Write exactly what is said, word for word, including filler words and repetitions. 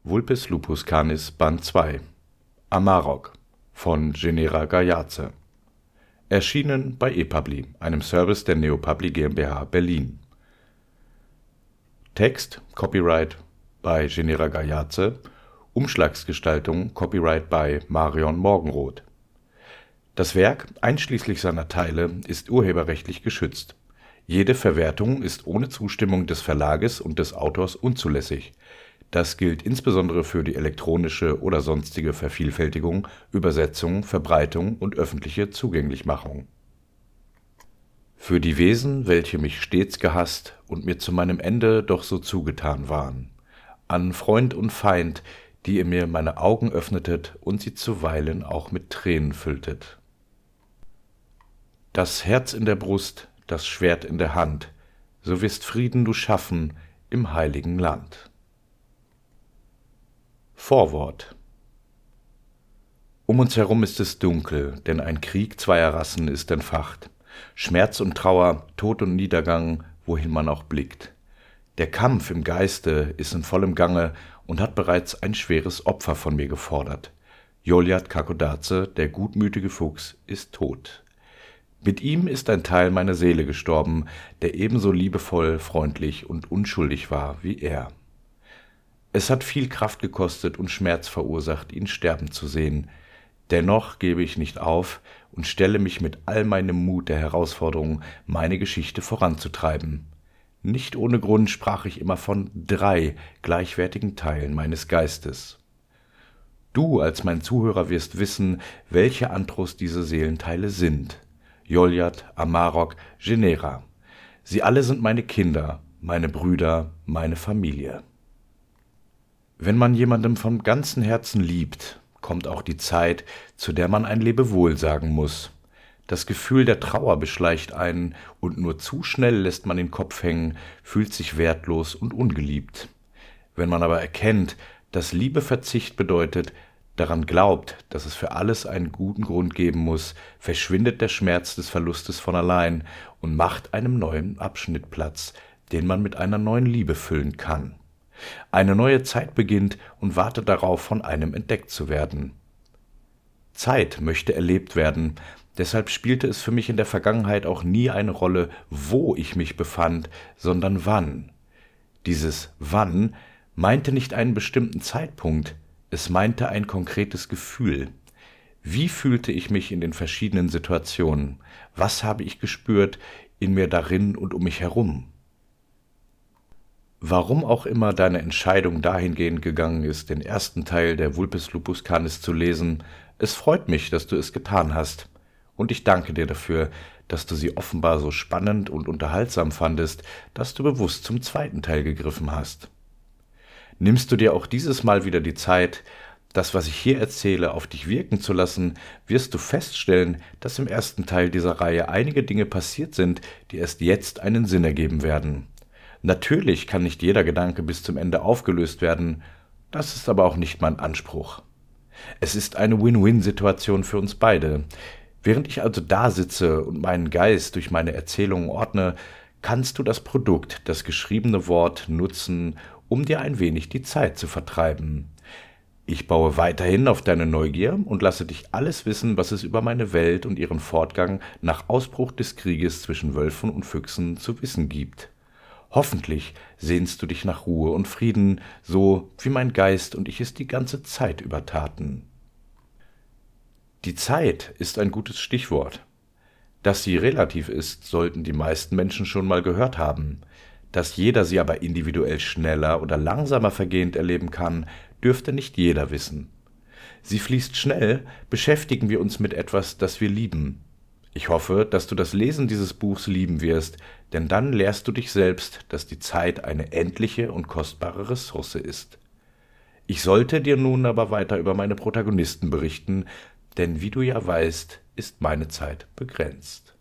Vulpes Lupus Canis Band zwei Amarok von Genera Gajarze. Erschienen bei ePubli, einem Service der Neopubli GmbH Berlin. Text, Copyright bei Genera Gajarze, Umschlagsgestaltung, Copyright bei Marion Morgenroth. Das Werk, einschließlich seiner Teile, ist urheberrechtlich geschützt. Jede Verwertung ist ohne Zustimmung des Verlages und des Autors unzulässig. Das gilt insbesondere für die elektronische oder sonstige Vervielfältigung, Übersetzung, Verbreitung und öffentliche Zugänglichmachung. Für die Wesen, welche mich stets gehasst und mir zu meinem Ende doch so zugetan waren. An Freund und Feind, die ihr mir meine Augen öffnetet und sie zuweilen auch mit Tränen fülltet. Das Herz in der Brust, das Schwert in der Hand, so wirst Frieden du schaffen im heiligen Land. Vorwort. Um uns herum ist es dunkel, denn ein Krieg zweier Rassen ist entfacht. Schmerz und Trauer, Tod und Niedergang, wohin man auch blickt. Der Kampf im Geiste ist in vollem Gange und hat bereits ein schweres Opfer von mir gefordert. Goliath Kakodaze, der gutmütige Fuchs, ist tot. Mit ihm ist ein Teil meiner Seele gestorben, der ebenso liebevoll, freundlich und unschuldig war wie er. Es hat viel Kraft gekostet und Schmerz verursacht, ihn sterben zu sehen. Dennoch gebe ich nicht auf und stelle mich mit all meinem Mut der Herausforderung, meine Geschichte voranzutreiben. Nicht ohne Grund sprach ich immer von drei gleichwertigen Teilen meines Geistes. Du als mein Zuhörer wirst wissen, welche Antros diese Seelenteile sind. Goliath, Amarok, Genera. Sie alle sind meine Kinder, meine Brüder, meine Familie. Wenn man jemandem von ganzem Herzen liebt, kommt auch die Zeit, zu der man ein Lebewohl sagen muss. Das Gefühl der Trauer beschleicht einen, und nur zu schnell lässt man den Kopf hängen, fühlt sich wertlos und ungeliebt. Wenn man aber erkennt, dass Liebe Verzicht bedeutet, daran glaubt, dass es für alles einen guten Grund geben muss, verschwindet der Schmerz des Verlustes von allein und macht einem neuen Abschnitt Platz, den man mit einer neuen Liebe füllen kann. Eine neue Zeit beginnt und wartet darauf, von einem entdeckt zu werden. Zeit möchte erlebt werden, deshalb spielte es für mich in der Vergangenheit auch nie eine Rolle, wo ich mich befand, sondern wann. Dieses Wann meinte nicht einen bestimmten Zeitpunkt, es meinte ein konkretes Gefühl. Wie fühlte ich mich in den verschiedenen Situationen? Was habe ich gespürt in mir darin und um mich herum? Warum auch immer deine Entscheidung dahingehend gegangen ist, den ersten Teil der Vulpes Lupus Canis zu lesen, es freut mich, dass du es getan hast. Und ich danke dir dafür, dass du sie offenbar so spannend und unterhaltsam fandest, dass du bewusst zum zweiten Teil gegriffen hast. Nimmst du dir auch dieses Mal wieder die Zeit, das, was ich hier erzähle, auf dich wirken zu lassen, wirst du feststellen, dass im ersten Teil dieser Reihe einige Dinge passiert sind, die erst jetzt einen Sinn ergeben werden. Natürlich kann nicht jeder Gedanke bis zum Ende aufgelöst werden, das ist aber auch nicht mein Anspruch. Es ist eine Win-Win-Situation für uns beide. Während ich also da sitze und meinen Geist durch meine Erzählungen ordne, kannst du das Produkt, das geschriebene Wort, nutzen, um dir ein wenig die Zeit zu vertreiben. Ich baue weiterhin auf deine Neugier und lasse dich alles wissen, was es über meine Welt und ihren Fortgang nach Ausbruch des Krieges zwischen Wölfen und Füchsen zu wissen gibt. Hoffentlich sehnst du dich nach Ruhe und Frieden, so wie mein Geist und ich es die ganze Zeit über taten. Die Zeit ist ein gutes Stichwort. Dass sie relativ ist, sollten die meisten Menschen schon mal gehört haben. Dass jeder sie aber individuell schneller oder langsamer vergehend erleben kann, dürfte nicht jeder wissen. Sie fließt schnell, beschäftigen wir uns mit etwas, das wir lieben. Ich hoffe, dass du das Lesen dieses Buchs lieben wirst, denn dann lehrst du dich selbst, dass die Zeit eine endliche und kostbare Ressource ist. Ich sollte dir nun aber weiter über meine Protagonisten berichten, denn wie du ja weißt, ist meine Zeit begrenzt.